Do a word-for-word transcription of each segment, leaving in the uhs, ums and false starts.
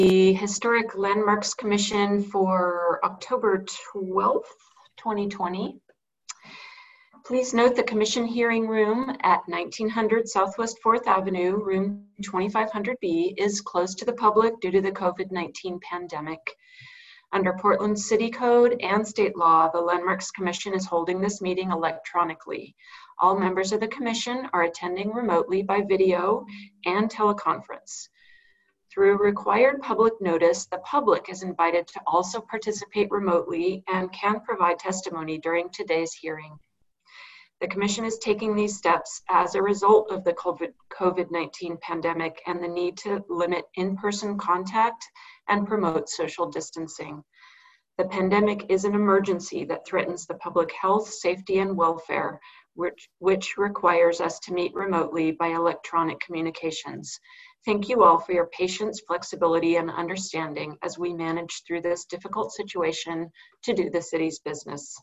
the Historic Landmarks Commission for October twelfth, twenty twenty. Please note the commission hearing room at nineteen hundred Southwest fourth Avenue, room twenty-five hundred B, is closed to the public due to the COVID nineteen pandemic. Under Portland City Code and state law, the Landmarks Commission is holding this meeting electronically. All members of the commission are attending remotely by video and teleconference. Through required public notice, the public is invited to also participate remotely and can provide testimony during today's hearing. The commission is taking these steps as a result of the COVID nineteen pandemic and the need to limit in-person contact and promote social distancing. The pandemic is an emergency that threatens the public health, safety, and welfare, which, which requires us to meet remotely by electronic communications. Thank you all for your patience, flexibility, and understanding as we manage through this difficult situation to do the city's business.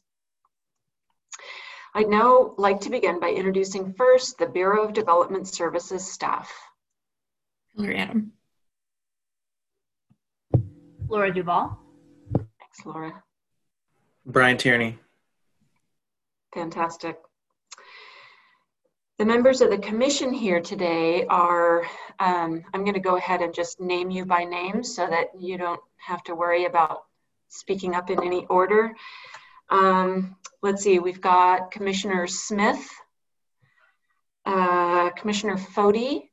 I'd now like to begin by introducing first the Bureau of Development Services staff. Hillary Adam. Laura Duvall. Thanks, Laura. Brian Tierney. Fantastic. The members of the commission here today are, um, I'm going to go ahead and just name you by name so that you don't have to worry about speaking up in any order. Um, let's see, we've got Commissioner Smith, uh, Commissioner Foti,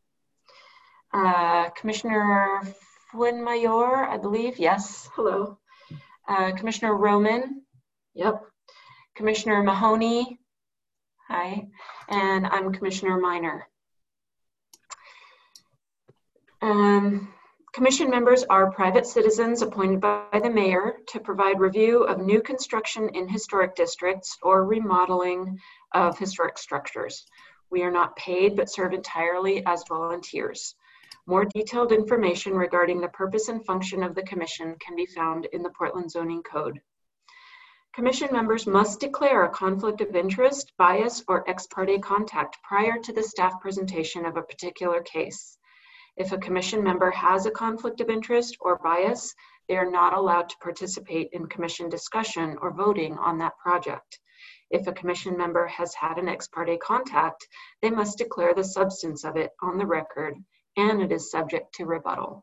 uh, Commissioner Fuenmayor, I believe, yes, hello. Uh, Commissioner Roman, yep. Commissioner Mahoney, hi. And I'm Commissioner Minor. Um, Commission members are private citizens appointed by the mayor to provide review of new construction in historic districts or remodeling of historic structures. We are not paid but serve entirely as volunteers. More detailed information regarding the purpose and function of the commission can be found in the Portland Zoning Code. Commission members must declare a conflict of interest, bias, or ex parte contact prior to the staff presentation of a particular case. If a commission member has a conflict of interest or bias, they are not allowed to participate in commission discussion or voting on that project. If a commission member has had an ex parte contact, they must declare the substance of it on the record, and it is subject to rebuttal.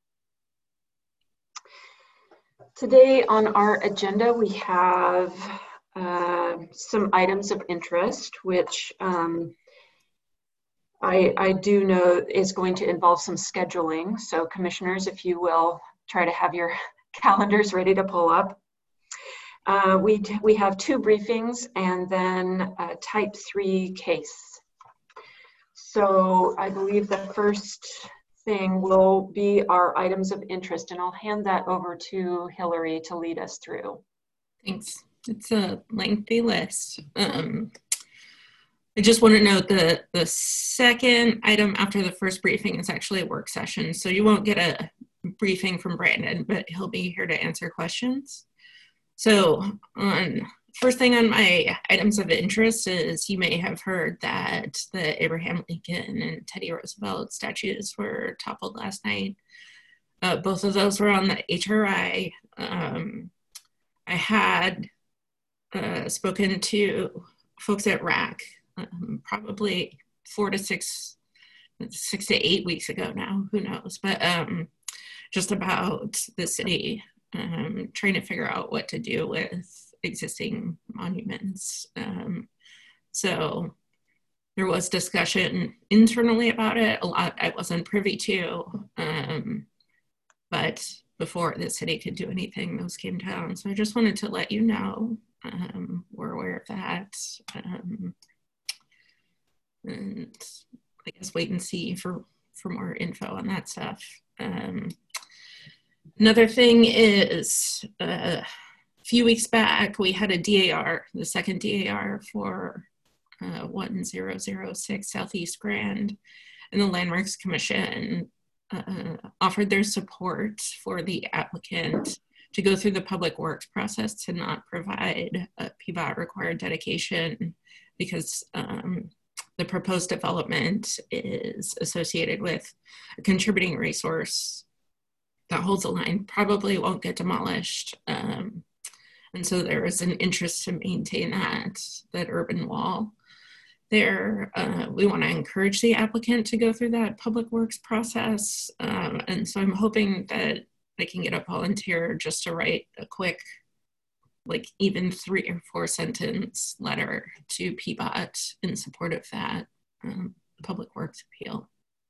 Today on our agenda, we have uh, some items of interest, which um, I, I do know is going to involve some scheduling. So commissioners, if you will, try to have your calendars ready to pull up. Uh, we, we have two briefings and then a type three case. So I believe the first thing will be our items of interest, and I'll hand that over to Hillary to lead us through. Thanks. It's a lengthy list. Um, I just want to note that the second item after the first briefing is actually a work session, so you won't get a briefing from Brandon, but he'll be here to answer questions. So on first thing on my items of interest is you may have heard that the Abraham Lincoln and Teddy Roosevelt statues were toppled last night. Uh, both of those were on the H R I. Um, I had uh, spoken to folks at R A C um, probably four to six, six to eight weeks ago now, who knows, but um, just about the city um, trying to figure out what to do with existing monuments. Um, so there was discussion internally about it. A lot I wasn't privy to, um, but before the city could do anything, those came down. So I just wanted to let you know, um, we're aware of that. Um, and I guess wait and see for, for more info on that stuff. Um, another thing is, uh, a few weeks back, we had a D A R, the second D A R for uh, one zero zero six Southeast Grand, and the Landmarks Commission uh, offered their support for the applicant to go through the public works process to not provide a P B O T required dedication because um, the proposed development is associated with a contributing resource that holds the line probably won't get demolished. Um, and so there is an interest to maintain that, that urban wall there. Uh, we want to encourage the applicant to go through that public works process. Um, and so I'm hoping that I can get a volunteer just to write a quick, like even three or four sentence letter to P B O T in support of that um, public works appeal.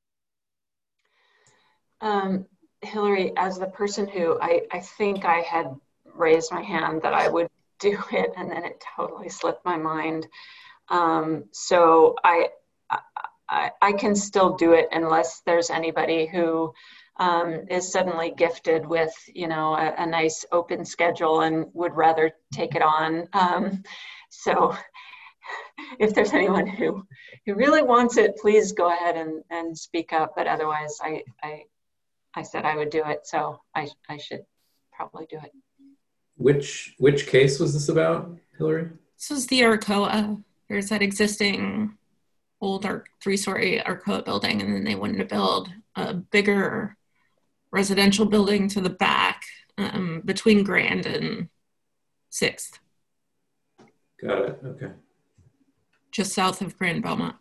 Um, Hillary, as the person who I, I think I had raised my hand that I would do it, and then it totally slipped my mind. Um, so I, I, I can still do it unless there's anybody who um, is suddenly gifted with, you know, a, a nice open schedule and would rather take it on. Um, so if there's anyone who, who really wants it, please go ahead and, and speak up. But otherwise, I, I, I said I would do it, so I, I should probably do it. Which which case was this about, Hillary? This is the Arcoa. There's that existing old Ar- three-story Arcoa building, and then they wanted to build a bigger residential building to the back um, between Grand and sixth. Got it, okay. Just south of Grand Belmont.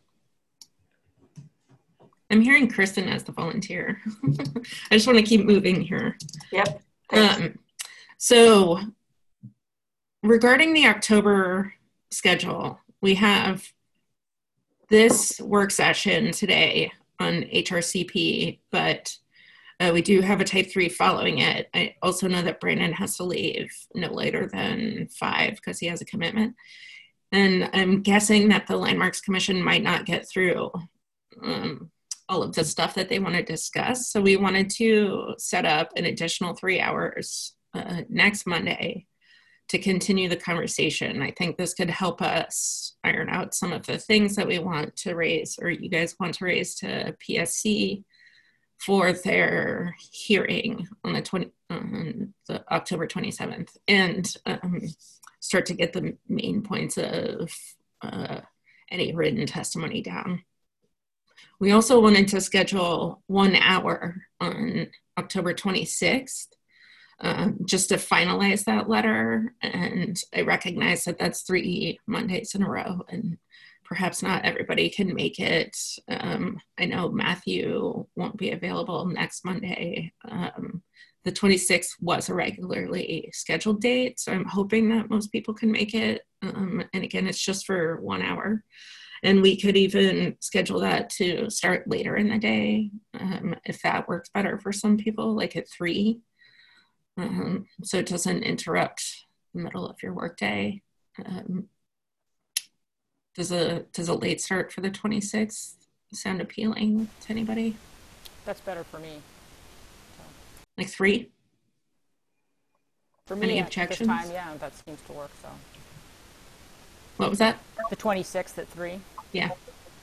I'm hearing Kristen as the volunteer. I just want to keep moving here. Yep. Um, so regarding the October schedule, we have this work session today on H R C P, but uh, we do have a type three following it. I also know that Brandon has to leave no later than five because he has a commitment. And I'm guessing that the Landmarks Commission might not get through um, all of the stuff that they want to discuss. So we wanted to set up an additional three hours uh, next Monday to continue the conversation. I think this could help us iron out some of the things that we want to raise, or you guys want to raise to P S C for their hearing on the twenty, um, the October twenty-seventh, and um, start to get the main points of uh, any written testimony down. We also wanted to schedule one hour on October twenty-sixth, um, just to finalize that letter. And I recognize that that's three Mondays in a row, and perhaps not everybody can make it. Um, I know Matthew won't be available next Monday. Um, the twenty-sixth was a regularly scheduled date, so I'm hoping that most people can make it. Um, and again, it's just for one hour. And we could even schedule that to start later in the day, um, if that works better for some people, like at three. Um, so it doesn't interrupt the middle of your workday. Um, does a does a late start for the twenty-sixth sound appealing to anybody? That's better for me. So. Like three? For me, Any at objections? this time, yeah, that seems to work. So. What was that? The twenty-sixth at three. Yeah.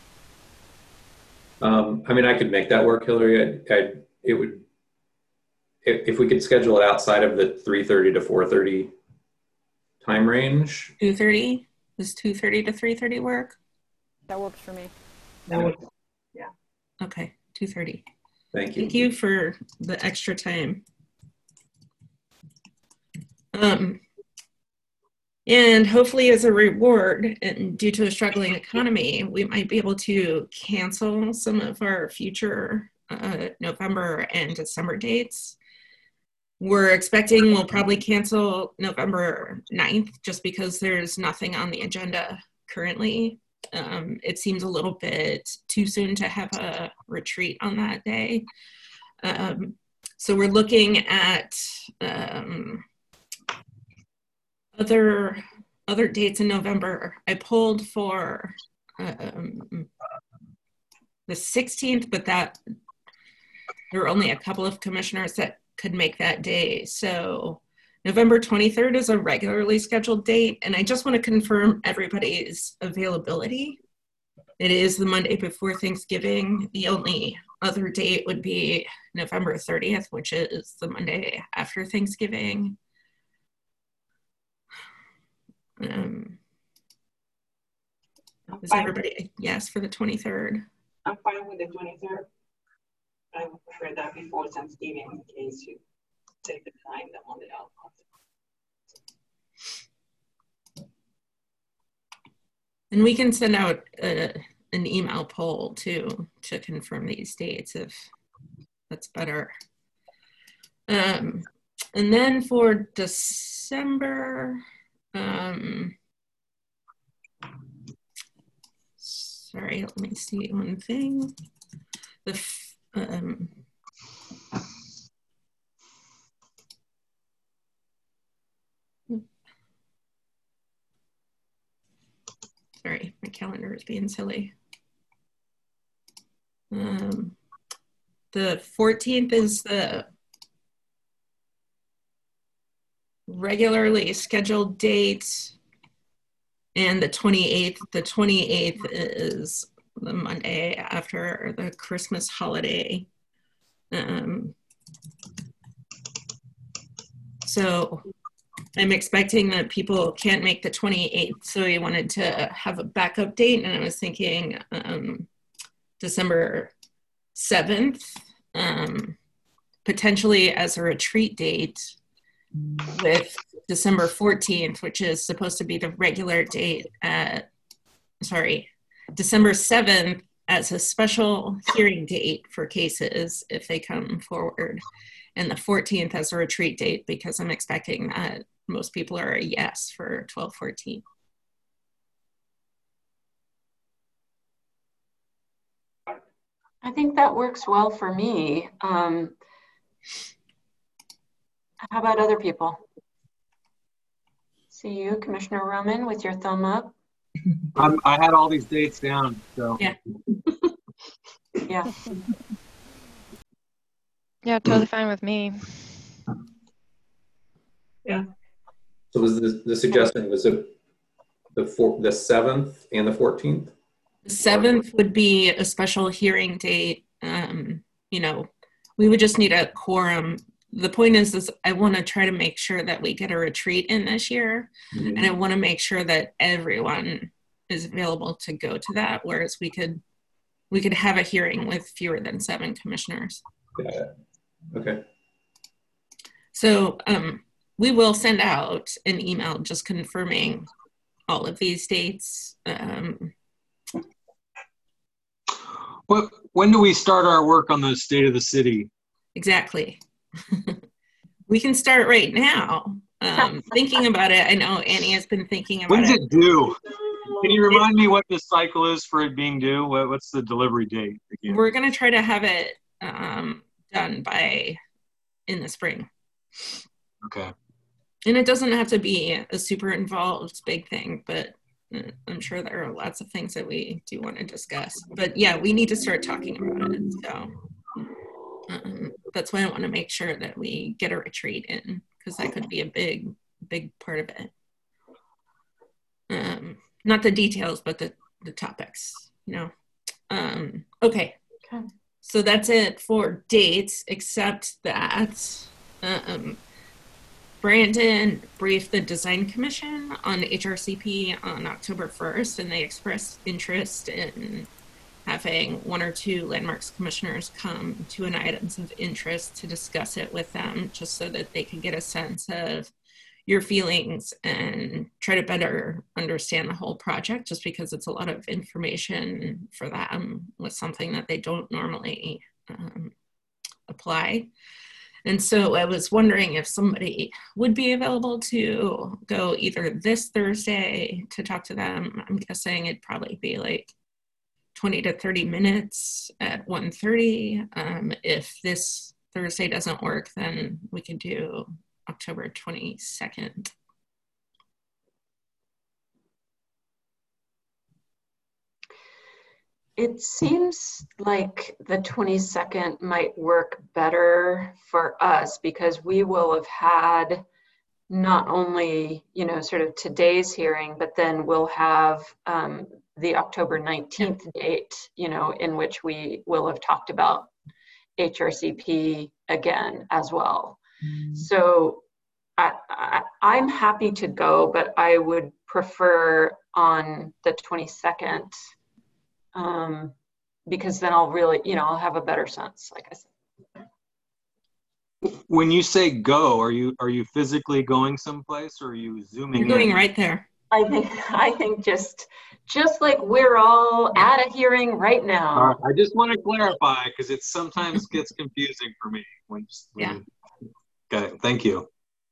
Um, I mean, I could make that work, Hillary. I, I, it would, if, if we could schedule it outside of the three thirty to four thirty time range. two thirty? Does two thirty to three thirty work? That works for me. That would, yeah. Okay, two thirty. Thank you. Thank you for the extra time. Um, and hopefully as a reward, and due to a struggling economy, we might be able to cancel some of our future uh, November and December dates. We're expecting we'll probably cancel November ninth just because there's nothing on the agenda currently. Um, it seems a little bit too soon to have a retreat on that day. Um, so we're looking at um, other other dates in November. I pulled for um, the sixteenth, but that there were only a couple of commissioners that could make that day. So November twenty-third is a regularly scheduled date, and I just want to confirm everybody's availability. It is the Monday before Thanksgiving. The only other date would be November thirtieth, which is the Monday after Thanksgiving. Um, is everybody yes for the twenty-third? I'm fine with the twenty-third. I would prefer that before Thanksgiving in case you say the time that wanted out. And we can send out a, an email poll too to confirm these dates if that's better. Um, and then for December, um, sorry, let me see one thing. The um, sorry, my calendar is being silly. Um, the fourteenth is the regularly scheduled date, and the twenty-eighth, the twenty-eighth is the Monday after the Christmas holiday. Um, so I'm expecting that people can't make the twenty-eighth, so we wanted to have a backup date, and I was thinking um, December seventh, um, potentially as a retreat date, with December fourteenth, which is supposed to be the regular date at, sorry, December seventh as a special hearing date for cases if they come forward, and the fourteenth as a retreat date because I'm expecting that most people are a yes for twelve fourteen. I think that works well for me. Um, how about other people? See you, Commissioner Roman, with your thumb up. I'm, I had all these dates down, so. Yeah. Yeah. Yeah, totally fine with me. Yeah. So was the, the suggestion, was it the four, the seventh and the fourteenth? The seventh would be a special hearing date. Um, you know, we would just need a quorum. The point is, is I want to try to make sure that we get a retreat in this year, mm-hmm. and I want to make sure that everyone is available to go to that. Whereas we could, we could have a hearing with fewer than seven commissioners. Got it. Okay. So um, we will send out an email just confirming all of these dates. Um, What, when do we start our work on the state of the city? Exactly. We can start right now. Um, thinking about it, I know Annie has been thinking about When's it. it due? Can you remind me what the cycle is for it being due? What, what's the delivery date again? We're going to try to have it um, done by in the spring. Okay. And it doesn't have to be a super involved big thing, but I'm sure there are lots of things that we do want to discuss. But yeah, we need to start talking about it. So um, that's why I want to make sure that we get a retreat in, because that could be a big, big part of it. Um, not the details, but the, the topics, you know. Um, okay. Okay. So that's it for dates, except that um, Brandon briefed the Design Commission on H R C P on October first, and they expressed interest in having one or two landmarks commissioners come to an items of interest to discuss it with them, just so that they can get a sense of your feelings and try to better understand the whole project, just because it's a lot of information for them with something that they don't normally um, apply. And so I was wondering if somebody would be available to go either this Thursday to talk to them. I'm guessing it'd probably be like twenty to thirty minutes at one thirty. Um, if this Thursday doesn't work, then we could do October twenty-second. It seems like the twenty-second might work better for us because we will have had not only, you know, sort of today's hearing, but then we'll have um, the October nineteenth date, you know, in which we will have talked about H R C P again as well. Mm. So I, I, I'm happy to go, but I would prefer on the twenty-second. Um, because then I'll really, you know, I'll have a better sense, like I said. When you say go, are you are you physically going someplace, or are you zooming You're going in? right there. I think, I think just, just like we're all at a hearing right All now. right, I just want to clarify because it sometimes gets confusing for me when. when Okay, thank you.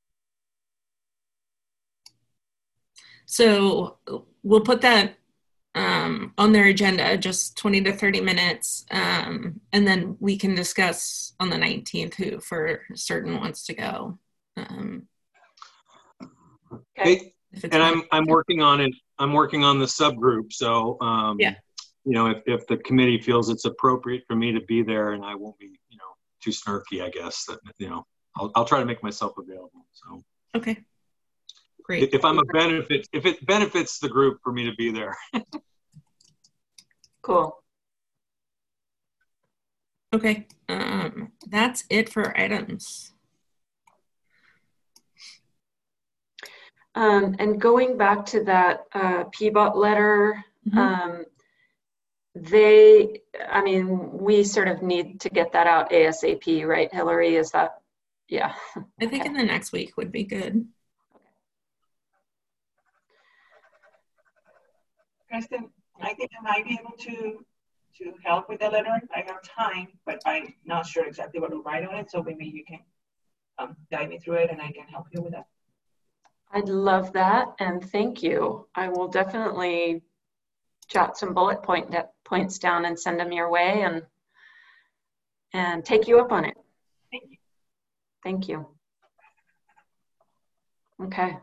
So we'll put that um, on their agenda, just twenty to thirty minutes. Um, and then we can discuss on the nineteenth who for certain wants to go. Um, Okay. Hey, if it's and I'm I'm working on it. I'm working on the subgroup. So um, Yeah. you know, if if the committee feels it's appropriate for me to be there, and I won't be, you know, too snarky, I guess that, you know, I'll I'll try to make myself available. So Okay. Great. if I'm a benefit, if it benefits the group for me to be there. Cool. Okay. Um, that's it for items. Um, and going back to that uh, P B O T letter, Mhm. um, they, I mean, we sort of need to get that out ASAP, right, Hillary? Is that, yeah. I think Okay. in the next week would be good. Kristen, I think I might be able to to help with the letter. I have time, but I'm not sure exactly what to write on it. So maybe you can um, guide me through it, and I can help you with that. I'd love that, and thank you. I will definitely jot some bullet point points down and send them your way, and and take you up on it. Thank you. Thank you. Okay.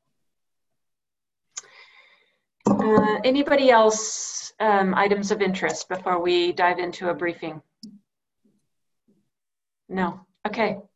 Uh, anybody else um, items of interest before we dive into a briefing? No. Okay.